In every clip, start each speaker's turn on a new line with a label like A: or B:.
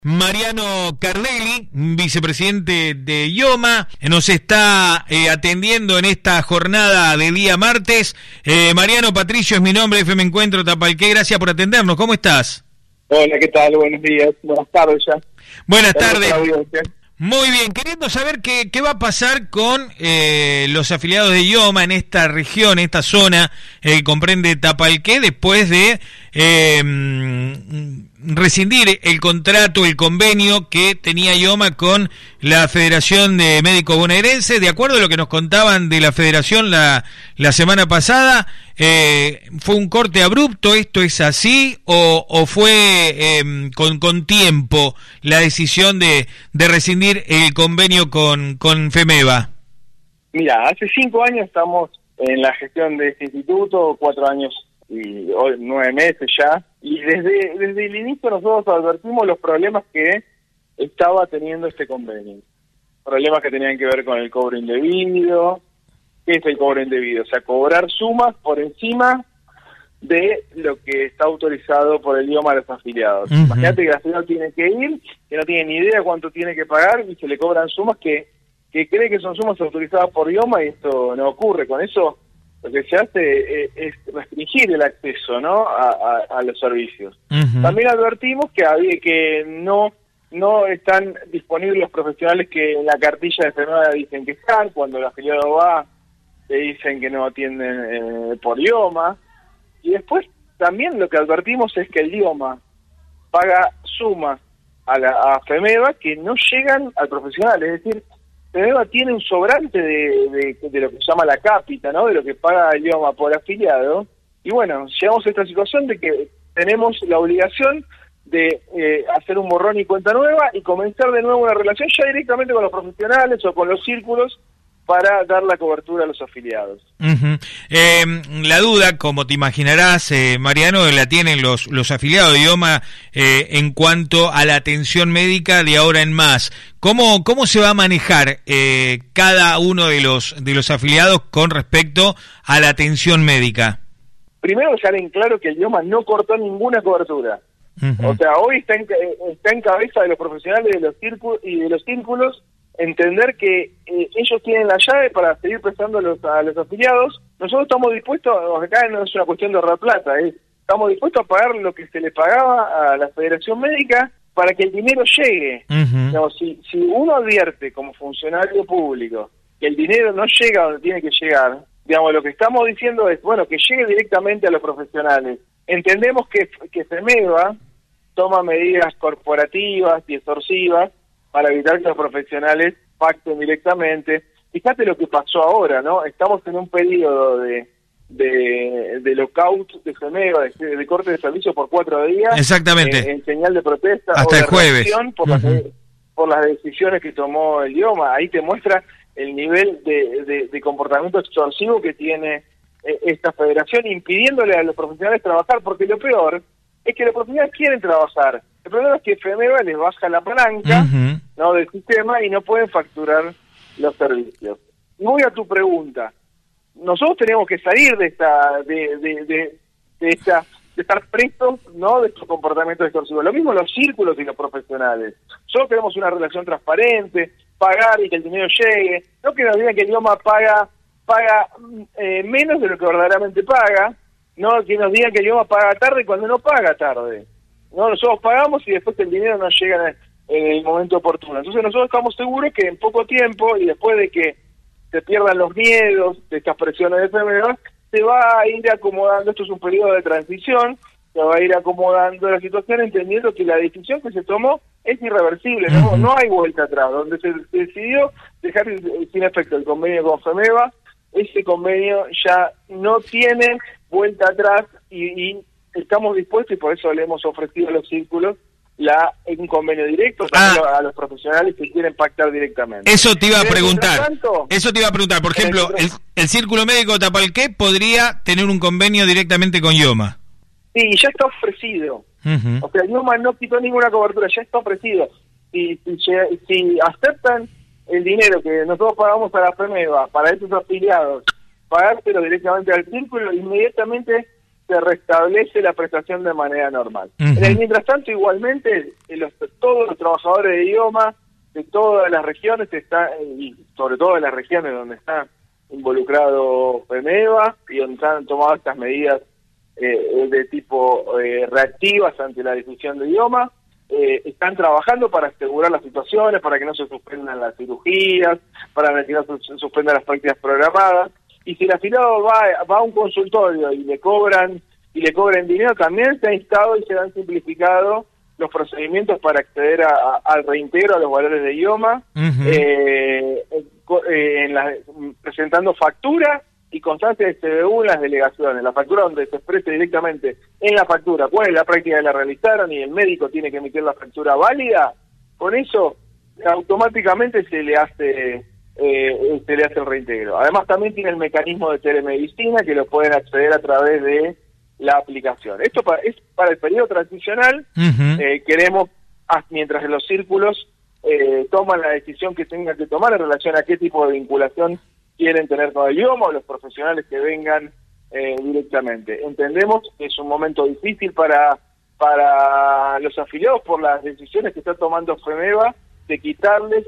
A: Mariano Carnelli, vicepresidente de IOMA, nos está atendiendo en esta jornada de día martes. Mariano, Patricio es mi nombre, FM Encuentro Tapalqué, gracias por atendernos, ¿cómo estás?
B: Hola, ¿qué tal? Buenos días, buenas tardes ya.
A: Buenas tardes. Muy bien, queriendo saber qué va a pasar con los afiliados de IOMA en esta región, en esta zona que comprende Tapalqué, después de rescindir el contrato, el convenio que tenía IOMA con la Federación de Médicos Bonaerenses. De acuerdo a lo que nos contaban de la Federación la semana pasada, ¿fue un corte abrupto? ¿Esto es así? ¿O fue con tiempo la decisión de rescindir el convenio con FEMEVA?
B: Mira, hace 5 años estamos en la gestión de este instituto, 4 años y hoy 9 meses ya, y desde el inicio nosotros advertimos los problemas que estaba teniendo este convenio. Problemas que tenían que ver con el cobro indebido. ¿Qué es el cobro indebido? O sea, cobrar sumas por encima de lo que está autorizado por el IOMA a los afiliados. Imagínate que el afiliado tiene que ir, que no tiene ni idea cuánto tiene que pagar y se le cobran sumas que cree que son sumas autorizadas por IOMA, y esto no ocurre. Con eso lo que se hace es restringir el acceso, ¿no?, a los servicios. También advertimos que no están disponibles los profesionales que en la cartilla de FEMEVA dicen que están. Cuando el afiliado va, le dicen que no atienden por IOMA. Y después también lo que advertimos es que el IOMA paga sumas a FEMEVA que no llegan al profesional. Es decir, FEMEVA tiene un sobrante de lo que se llama la cápita, ¿no?, de lo que paga el IOMA por afiliado. Y bueno, llegamos a esta situación de que tenemos la obligación de hacer un borrón y cuenta nueva y comenzar de nuevo una relación ya directamente con los profesionales o con los círculos para dar la cobertura a los afiliados.
A: La duda, como te imaginarás, Mariano, la tienen los afiliados de IOMA en cuanto a la atención médica de ahora en más. ¿Cómo se va a manejar cada uno de los afiliados con respecto a la atención médica?
B: Primero, dejar en claro que el IOMA no cortó ninguna cobertura. O sea, hoy está en cabeza de los profesionales de los círculos y de los círculos entender que ellos tienen la llave para seguir prestando a los afiliados. Nosotros estamos dispuestos, acá no es una cuestión de ahorrar plata, estamos dispuestos a pagar lo que se le pagaba a la Federación Médica para que el dinero llegue. Digamos, si uno advierte como funcionario público que el dinero no llega donde tiene que llegar, digamos, lo que estamos diciendo es, bueno, que llegue directamente a los profesionales. Entendemos que FEMEVA toma medidas corporativas y extorsivas para evitar que los profesionales pacten directamente. Fíjate lo que pasó ahora, ¿no? Estamos en un periodo de lockout de FEMEVA, de corte de servicio por 4 días.
A: Exactamente.
B: En señal de protesta
A: hasta
B: o de
A: el jueves.
B: reacción por las decisiones que tomó el IOMA. Ahí te muestra el nivel de comportamiento extorsivo que tiene esta federación, impidiéndole a los profesionales trabajar, porque lo peor es que los profesionales quieren trabajar. El problema es que FEMEVA les baja la palanca, ¿no?, del sistema, y no pueden facturar los servicios. Y voy a tu pregunta. Nosotros tenemos que salir de estar prestos, ¿no?, de estos comportamientos extorsivos. Lo mismo los círculos y los profesionales. Nosotros queremos una relación transparente, pagar y que el dinero llegue. No que nos digan que el IOMA paga menos de lo que verdaderamente paga, no que nos digan que el IOMA paga tarde cuando no paga tarde. No, nosotros pagamos y después el dinero no llega en el momento oportuno. Entonces nosotros estamos seguros que en poco tiempo, y después de que se pierdan los miedos de estas presiones de FEMEVA, se va a ir acomodando. Esto es un periodo de transición, se va a ir acomodando la situación, entendiendo que la decisión que se tomó es irreversible, no hay vuelta atrás. Donde se decidió dejar sin efecto el convenio con FEMEVA, ese convenio ya no tiene vuelta atrás, y estamos dispuestos, y por eso le hemos ofrecido a los círculos un convenio directo a los profesionales que quieren pactar directamente.
A: Eso te iba a preguntar. Por ejemplo, el Círculo Médico de Tapalqué podría tener un convenio directamente con IOMA.
B: Sí, ya está ofrecido. O sea, IOMA no quitó ninguna cobertura, ya está ofrecido. Si aceptan el dinero que nosotros pagamos a la FEMEVA para esos afiliados, pagárselo directamente al círculo, inmediatamente se restablece la prestación de manera normal. Mientras tanto, igualmente, todos los trabajadores de IOMA de todas las regiones, y sobre todo de las regiones donde está involucrado FEMEVA y donde han tomado estas medidas de tipo reactivas ante la difusión de IOMA, están trabajando para asegurar las situaciones, para que no se suspendan las cirugías, para que no se suspendan las prácticas programadas. Y si el afiliado va a un consultorio y le cobran dinero, también se ha instado y se han simplificado los procedimientos para acceder al reintegro a los valores de IOMA, presentando factura y constancia de CBU en las delegaciones. La factura donde se exprese directamente en la factura cuál es la práctica que la realizaron y el médico tiene que emitir la factura válida. Con eso automáticamente se le hace el reintegro. Además también tiene el mecanismo de telemedicina que lo pueden acceder a través de la aplicación. Esto es para el periodo transicional. Queremos, mientras los círculos toman la decisión que tengan que tomar en relación a qué tipo de vinculación quieren tener con el IOMA o los profesionales que vengan directamente. Entendemos que es un momento difícil para los afiliados por las decisiones que está tomando FEMEVA de quitarles,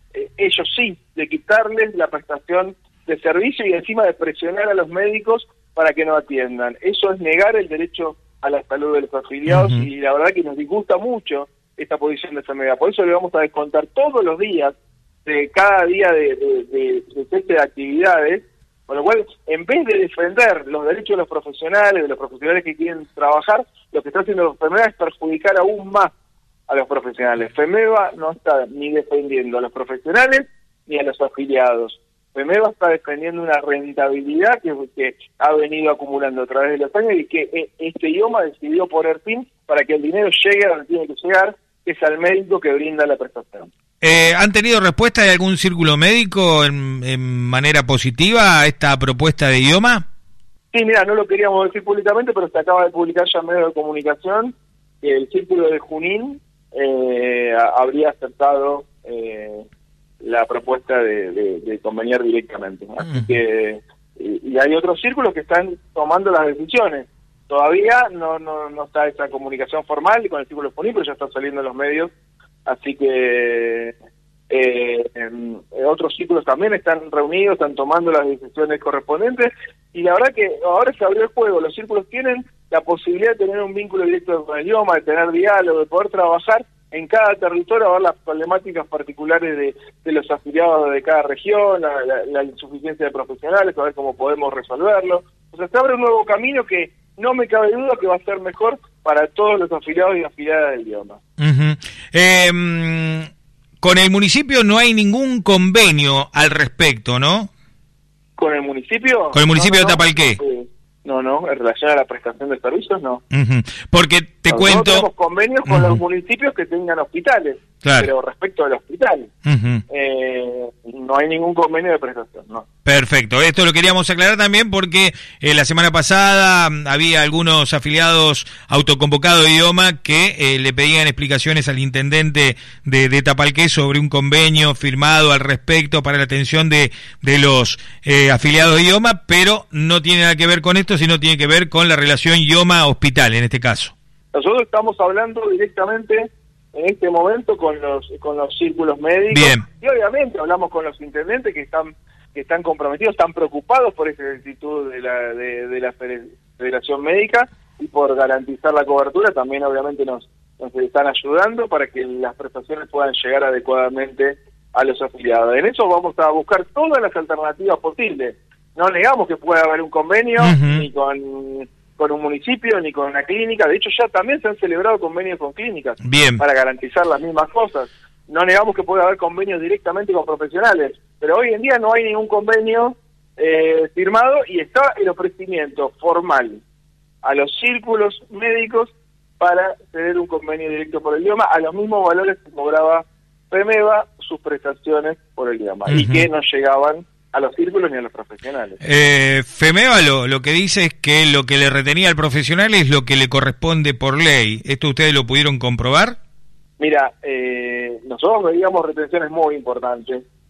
B: de quitarles la prestación de servicio y encima de presionar a los médicos para que no atiendan. Eso es negar el derecho a la salud de los afiliados y la verdad que nos disgusta mucho esta posición de FEMEVA. Por eso le vamos a descontar todos los días de cada día de cese de actividades, con lo cual, en vez de defender los derechos de los profesionales que quieren trabajar, lo que está haciendo FEMEVA es perjudicar aún más a los profesionales. FEMEVA no está ni defendiendo a los profesionales ni a los afiliados. FEMEVA está defendiendo una rentabilidad que ha venido acumulando a través de los años y que este IOMA decidió poner fin para que el dinero llegue a donde tiene que llegar, que es al médico que brinda la prestación.
A: ¿Han tenido respuesta de algún círculo médico en manera positiva a esta propuesta de IOMA?
B: Sí, mira, no lo queríamos decir públicamente, pero se acaba de publicar ya en medios de comunicación que el círculo de Junín habría aceptado la propuesta de conveniar directamente. Así que y hay otros círculos que están tomando las decisiones. Todavía no está esa comunicación formal con el círculo de Junín, pero ya está saliendo en los medios. Así que otros círculos también están reunidos, están tomando las decisiones correspondientes, y la verdad que ahora se abrió el juego. Los círculos tienen la posibilidad de tener un vínculo directo con el IOMA, de tener diálogo, de poder trabajar en cada territorio, a ver las problemáticas particulares de los afiliados de cada región, la insuficiencia de profesionales, a ver cómo podemos resolverlo. O sea, se abre un nuevo camino que no me cabe duda que va a ser mejor para todos los afiliados y afiliadas del IOMA.
A: Con el municipio no hay ningún convenio al respecto, ¿no?
B: ¿Con el municipio?
A: ¿Con el municipio de Tapalqué?
B: No, en relación a la prestación de servicios, no.
A: Porque te cuento...
B: Nosotros tenemos convenios con los municipios que tengan hospitales, claro, pero respecto al hospital, no hay ningún convenio de prestación, no.
A: Perfecto, esto lo queríamos aclarar también porque la semana pasada había algunos afiliados autoconvocados de IOMA que le pedían explicaciones al intendente de Tapalqué sobre un convenio firmado al respecto para la atención de los afiliados de IOMA, pero no tiene nada que ver con esto, sino tiene que ver con la relación IOMA-hospital en este caso.
B: Nosotros estamos hablando directamente en este momento con los círculos médicos.
A: Bien.
B: Y obviamente hablamos con los intendentes que están comprometidos, están preocupados por esa actitud de la Federación Médica y por garantizar la cobertura. También obviamente nos están ayudando para que las prestaciones puedan llegar adecuadamente a los afiliados. En eso vamos a buscar todas las alternativas posibles. No negamos que pueda haber un convenio ni con un municipio ni con una clínica. De hecho ya también se han celebrado convenios con clínicas.
A: Bien. Para
B: garantizar las mismas cosas. No negamos que pueda haber convenios directamente con profesionales, pero hoy en día no hay ningún convenio firmado y está el ofrecimiento formal a los círculos médicos para tener un convenio directo por el IOMA a los mismos valores que cobraba FEMEVA sus prestaciones por el IOMA y que no llegaban a los círculos ni a los profesionales.
A: FEMEVA lo que dice es que lo que le retenía al profesional es lo que le corresponde por ley. ¿Esto ustedes lo pudieron comprobar?
B: Mira, nosotros veíamos retenciones muy importantes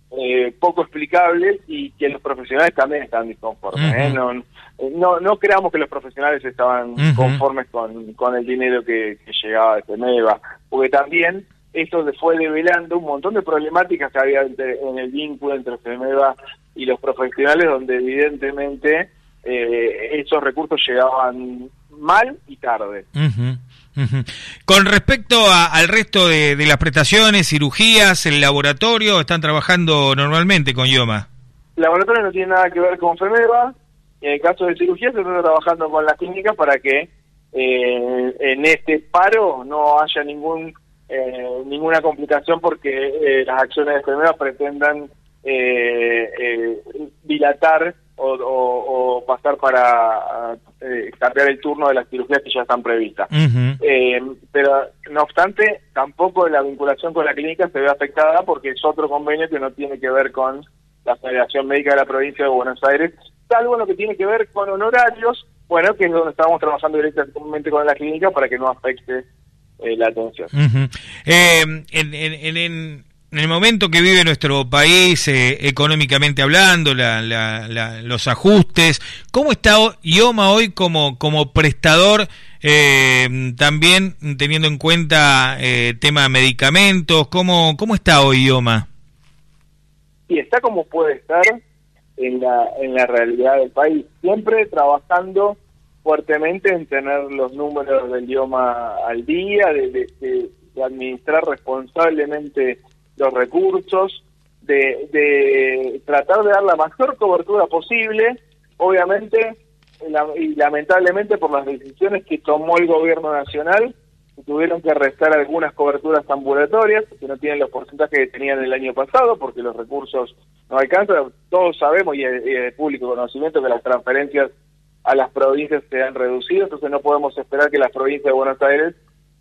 B: poco explicables y que los profesionales también están disconformes. No creamos que los profesionales estaban conformes con el dinero que llegaba de FEMEVA, porque también esto se fue develando un montón de problemáticas que había en el vínculo entre FEMEVA y los profesionales, donde evidentemente esos recursos llegaban mal y tarde.
A: Con respecto al resto de las prestaciones, cirugías, el laboratorio, ¿están trabajando normalmente con IOMA?
B: El laboratorio no tiene nada que ver con FEMEVA. En el caso de cirugía se está trabajando con las clínicas para que en este paro no haya ninguna complicación, porque las acciones de FEMEVA pretendan dilatar o pasar para cambiar el turno de las cirugías que ya están previstas. Pero no obstante, tampoco la vinculación con la clínica se ve afectada, porque es otro convenio que no tiene que ver con la Federación Médica de la Provincia de Buenos Aires, salvo lo que tiene que ver con honorarios, bueno, que es donde estamos trabajando directamente con la clínica para que no afecte la atención.
A: En el momento que vive nuestro país, económicamente hablando, los ajustes, ¿cómo está IOMA hoy como prestador, también teniendo en cuenta tema de medicamentos? ¿Cómo está hoy IOMA?
B: Sí, está como puede estar en la realidad del país, siempre trabajando fuertemente en tener los números del IOMA al día, de administrar responsablemente los recursos, de tratar de dar la mayor cobertura posible, obviamente, y lamentablemente por las decisiones que tomó el gobierno nacional, tuvieron que restar algunas coberturas ambulatorias, que no tienen los porcentajes que tenían el año pasado, porque los recursos no alcanzan. Todos sabemos, y es de público conocimiento, que las transferencias a las provincias se han reducido, entonces no podemos esperar que las provincias de Buenos Aires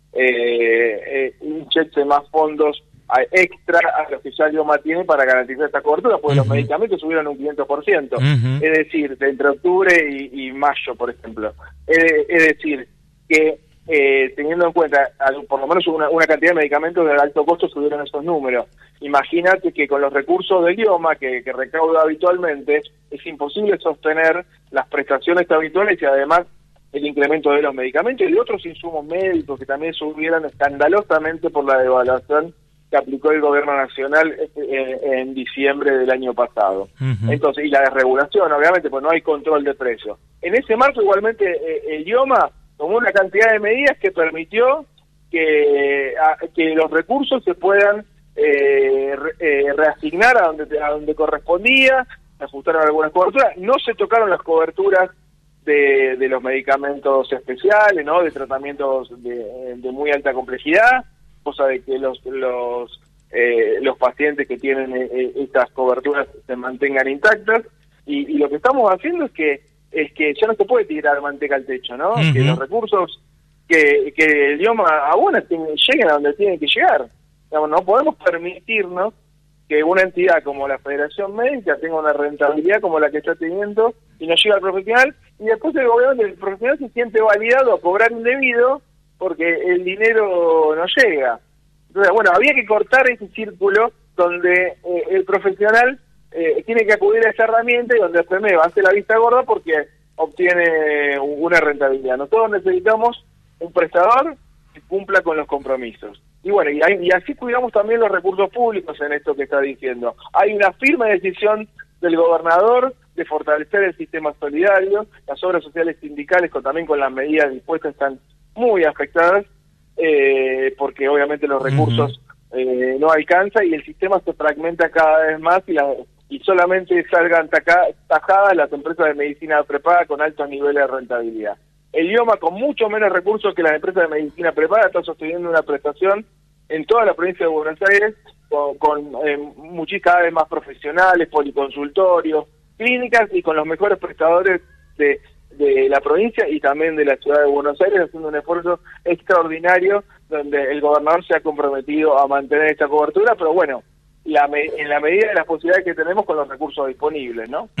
B: inyecten más fondos extra a los que ya IOMA tiene para garantizar esta cobertura, porque los medicamentos subieron un 500%, es decir, de entre octubre y mayo, por ejemplo. Es decir, que teniendo en cuenta por lo menos una cantidad de medicamentos de alto costo, subieron esos números. Imagínate que con los recursos del IOMA que recauda habitualmente, es imposible sostener las prestaciones habituales y además el incremento de los medicamentos y de otros insumos médicos que también subieron escandalosamente por la devaluación que aplicó el gobierno nacional en diciembre del año pasado. Entonces, y la desregulación, obviamente, pues no hay control de precios. En ese marco, igualmente, el IOMA tomó una cantidad de medidas que permitió que los recursos se puedan reasignar a donde correspondía, se ajustaron algunas coberturas, no se tocaron las coberturas de los medicamentos especiales, ¿no?, de tratamientos de muy alta complejidad, cosa de que los pacientes que tienen estas coberturas se mantengan intactas, y lo que estamos haciendo es que ya no se puede tirar manteca al techo, ¿no? Que los recursos que el IOMA abona lleguen a donde tienen que llegar. Digamos, no podemos permitirnos que una entidad como la Federación Médica tenga una rentabilidad como la que está teniendo y no llega al profesional, y después el profesional se siente validado a cobrar indebido porque el dinero no llega. Entonces, bueno, había que cortar ese círculo donde el profesional tiene que acudir a esa herramienta y donde el FEMEVA hace la vista gorda porque obtiene una rentabilidad. Nosotros necesitamos un prestador que cumpla con los compromisos. Y bueno, y así cuidamos también los recursos públicos en esto que está diciendo. Hay una firme decisión del gobernador de fortalecer el sistema solidario, las obras sociales sindicales también con las medidas dispuestas están muy afectadas, porque obviamente los recursos no alcanzan y el sistema se fragmenta cada vez más y solamente salgan tajadas las empresas de medicina prepaga con altos niveles de rentabilidad. El IOMA, con mucho menos recursos que las empresas de medicina prepaga, está sosteniendo una prestación en toda la provincia de Buenos Aires con cada vez más profesionales, policonsultorios, clínicas y con los mejores prestadores de la provincia y también de la ciudad de Buenos Aires, haciendo un esfuerzo extraordinario donde el gobernador se ha comprometido a mantener esta cobertura, pero bueno, en la medida de las posibilidades que tenemos con los recursos disponibles, ¿no?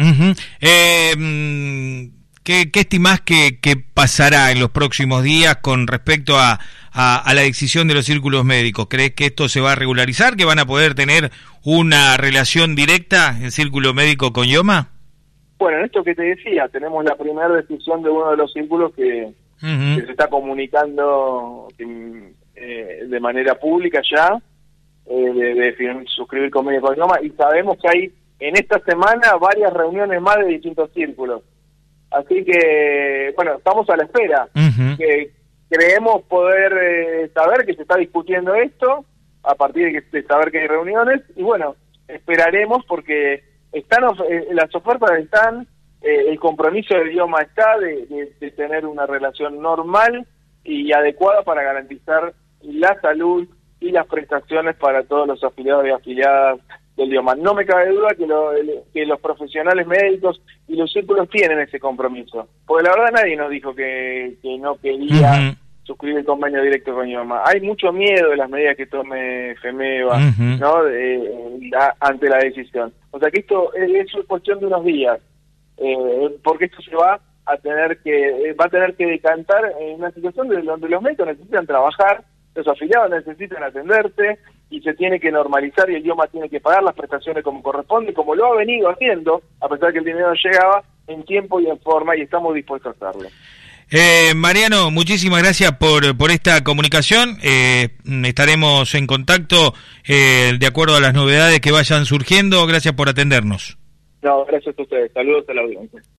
B: ¿Qué
A: estimás que pasará en los próximos días con respecto a a la decisión de los círculos médicos? ¿Crees que esto se va a regularizar, que van a poder tener una relación directa el círculo médico con IOMA?
B: Bueno, en esto que te decía, tenemos la primera decisión de uno de los círculos que se está comunicando de manera pública ya, de suscribir convenio con IOMA, y sabemos que hay en esta semana varias reuniones más de distintos círculos. Así que, bueno, estamos a la espera. Que creemos poder saber que se está discutiendo esto, a partir de saber que hay reuniones, y bueno, esperaremos porque están las ofertas están, el compromiso del IOMA está de tener una relación normal y adecuada para garantizar la salud y las prestaciones para todos los afiliados y afiliadas del IOMA. No me cabe duda que los profesionales médicos y los círculos tienen ese compromiso, porque la verdad nadie nos dijo que no quería suscribir el convenio directo con IOMA. Hay mucho miedo de las medidas que tome FEMEVA, ¿no? Ante la decisión. O sea que esto es cuestión de unos días, porque esto se va a tener que decantar en una situación donde los médicos necesitan trabajar, los afiliados necesitan atenderse y se tiene que normalizar y el IOMA tiene que pagar las prestaciones como corresponde, como lo ha venido haciendo, a pesar que el dinero llegaba en tiempo y en forma, y estamos dispuestos a hacerlo.
A: Mariano, muchísimas gracias por esta comunicación. Estaremos en contacto de acuerdo a las novedades que vayan surgiendo. Gracias por atendernos.
B: No, gracias a ustedes. Saludos a la audiencia.